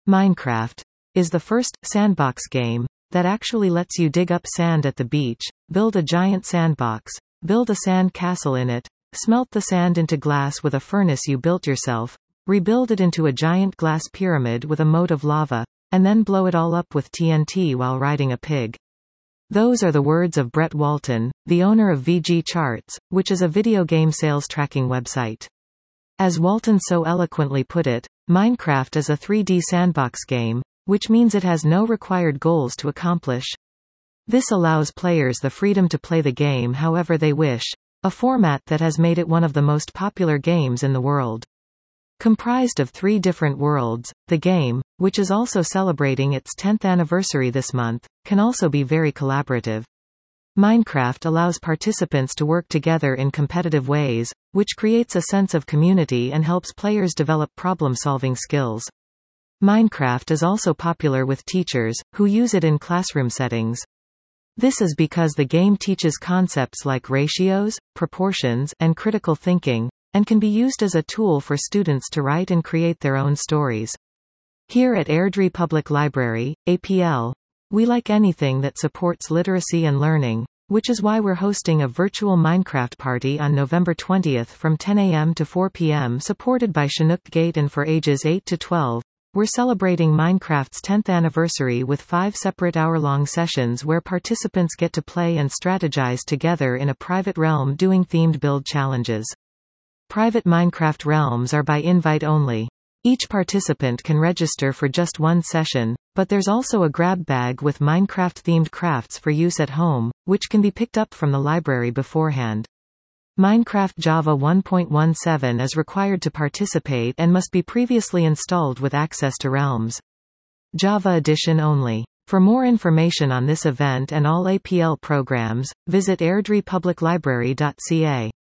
Minecraft is the first sandbox game that actually lets you dig up sand at the beach, build a giant sandbox, build a sand castle in it, smelt the sand into glass with a furnace you built yourself, rebuild it into a giant glass pyramid with a moat of lava, and then blow it all up with TNT while riding a pig. Those are the words of Brett Walton, the owner of VG Charts, which is a video game sales tracking website. As Walton so eloquently put it, Minecraft is a 3D sandbox game, which means it has no required goals to accomplish. This allows players the freedom to play the game however they wish, a format that has made it one of the most popular games in the world. Comprised of 3 different worlds, the game, which is also celebrating its 10th anniversary this month, can also be very collaborative. Minecraft allows participants to work together in competitive ways, which creates a sense of community and helps players develop problem-solving skills. Minecraft is also popular with teachers, who use it in classroom settings. This is because the game teaches concepts like ratios, proportions, and critical thinking, and can be used as a tool for students to write and create their own stories. Here at Airdrie Public Library, APL, we like anything that supports literacy and learning, which is why we're hosting a virtual Minecraft party on November 20th from 10 a.m. to 4 p.m. supported by Chinook Gate, and for ages 8 to 12. We're celebrating Minecraft's 10th anniversary with 5 separate hour-long sessions where participants get to play and strategize together in a private realm doing themed build challenges. Private Minecraft realms are by invite only. Each participant can register for just one session, but there's also a grab bag with Minecraft-themed crafts for use at home, which can be picked up from the library beforehand. Minecraft Java 1.17 is required to participate and must be previously installed with access to Realms. Java Edition only. For more information on this event and all APL programs, visit airdriepubliclibrary.ca.